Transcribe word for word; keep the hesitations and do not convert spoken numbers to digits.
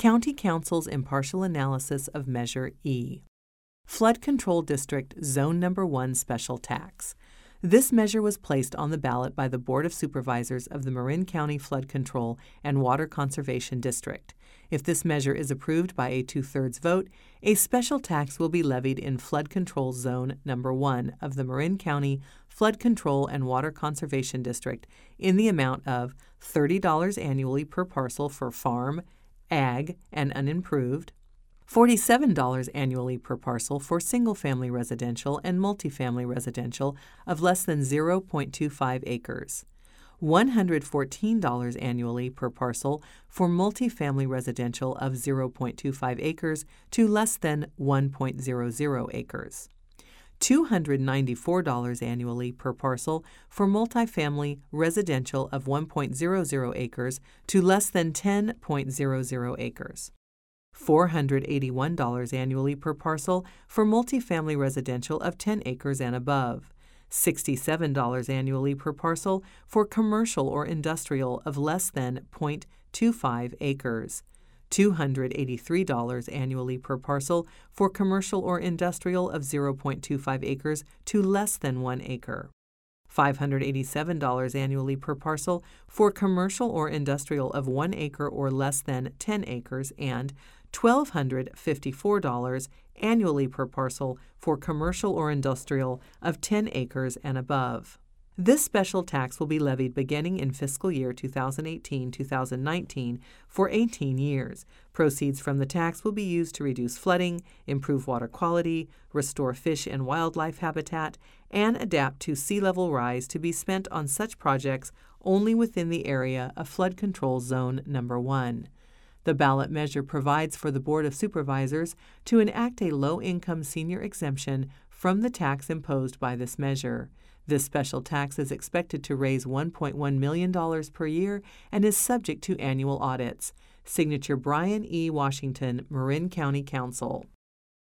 County Council's impartial analysis of Measure E. Flood Control District Zone Number one Special Tax. This measure was placed on the ballot by the Board of Supervisors of the Marin County Flood Control and Water Conservation District. If this measure is approved by a two-thirds vote, a special tax will be levied in Flood Control Zone Number one of the Marin County Flood Control and Water Conservation District in the amount of thirty dollars annually per parcel for farm, ag, and unimproved, forty-seven dollars annually per parcel for single-family residential and multifamily residential of less than zero point two five acres, one hundred fourteen dollars annually per parcel for multifamily residential of zero point two five acres to less than one point zero zero acres, two hundred ninety-four dollars annually per parcel for multifamily residential of one point zero zero acres to less than ten point zero zero acres, four hundred eighty-one dollars annually per parcel for multifamily residential of ten acres and above, sixty-seven dollars annually per parcel for commercial or industrial of less than zero point two five acres, two hundred eighty-three dollars annually per parcel for commercial or industrial of zero point two five acres to less than one acre, five hundred eighty-seven dollars annually per parcel for commercial or industrial of one acre or less than ten acres, and one thousand two hundred fifty-four dollars annually per parcel for commercial or industrial of ten acres and above. This special tax will be levied beginning in fiscal year two thousand eighteen to two thousand nineteen for eighteen years. Proceeds from the tax will be used to reduce flooding, improve water quality, restore fish and wildlife habitat, and adapt to sea level rise to be spent on such projects only within the area of Flood Control Zone Number one. The ballot measure provides for the Board of Supervisors to enact a low-income senior exemption from the tax imposed by this measure. This special tax is expected to raise one point one million dollars per year and is subject to annual audits. Signature Brian E. Washington, Marin County Council.